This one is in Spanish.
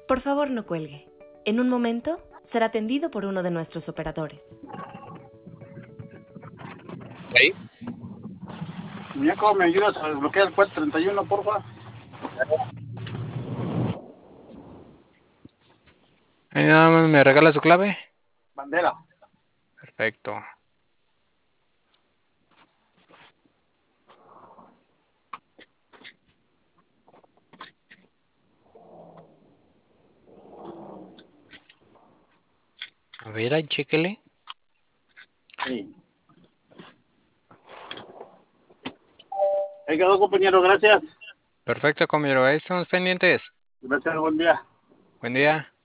Por favor, no cuelgue. En un momento será atendido por uno de nuestros operadores. Ahí. Muñeco, ¿me ayudas a desbloquear el puesto 31, porfa? Ahí nada más me regala su clave. Bandera. Perfecto. A ver, ahí chéquele. Sí. Ahí quedó, compañero, gracias. Perfecto, compañero. Ahí estamos pendientes. Gracias, buen día. Buen día.